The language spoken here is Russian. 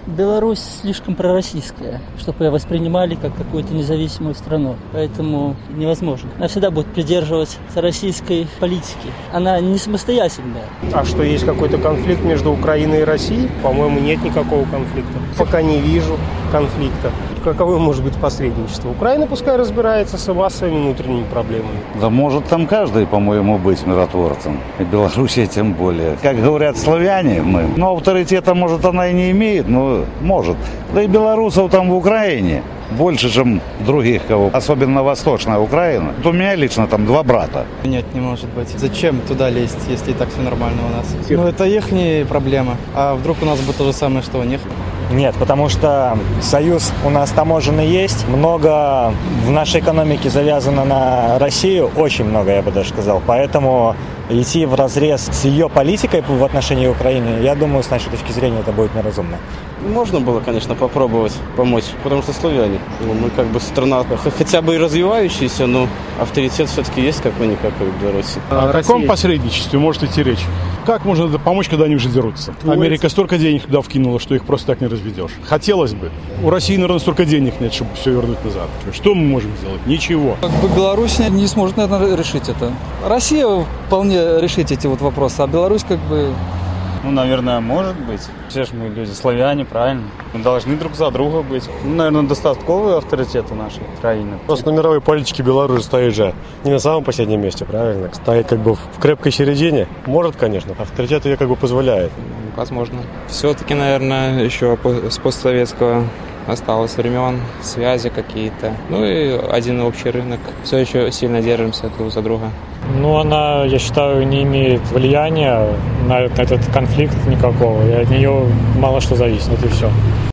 Беларусь слишком пророссийская, чтобы ее воспринимали как какую-то независимую страну. Поэтому невозможно. Она всегда будет придерживаться российской политики. Она не самостоятельная. А что, есть какой-то конфликт между Украиной и Россией? По-моему, нет никакого конфликта. Пока не вижу конфликта. Каковое может быть посредничество? Украина пускай разбирается сама своими внутренними проблемами. Да может там каждый, по-моему, быть миротворцем. И Белоруссия тем более. Как говорят славяне мы. Но авторитета, может, она и не имеет, но может. Да и белорусов там в Украине больше, чем других кого. Особенно восточная Украина. Вот у меня лично там 2 брата. Нет, не может быть. Зачем туда лезть, если и так все нормально у нас? Ну, это их проблема. А вдруг у нас будет то же самое, что у них? Нет, потому что союз у нас таможенный есть. Много в нашей экономике завязано на Россию. Очень много, я бы даже сказал. Поэтому идти вразрез с ее политикой в отношении Украины, я думаю, с нашей точки зрения, это будет неразумно. Можно было, конечно, попробовать помочь, потому что славяне. Мы как бы страна хотя бы и развивающаяся, но авторитет все-таки есть как-никак в Беларуси. О каком посредничестве может идти речь? Как можно помочь, когда они уже дерутся? Америка столько денег туда вкинула, что их просто так не разведешь. Хотелось бы. У России, наверное, столько денег нет, чтобы все вернуть назад. Что мы можем сделать? Ничего. Как бы Беларусь не сможет, наверное, решить это. Россия вполне решить эти вот вопросы, а Беларусь как бы... Ну, наверное, может быть. Все же мы люди славяне, правильно? Мы должны друг за друга быть. Ну, наверное, достатковый авторитет у нашей краины. Просто на мировой политике Беларусь стоит же не на самом последнем месте, правильно? Стоит как бы в крепкой середине. Может, конечно. Авторитет ее как бы позволяет. Возможно. Все-таки, наверное, еще с постсоветского осталось времен, связи какие-то. Ну и один общий рынок. Все еще сильно держимся друг за друга. Ну, она, я считаю, не имеет влияния на этот конфликт никакого. И от нее мало что зависит, это и все.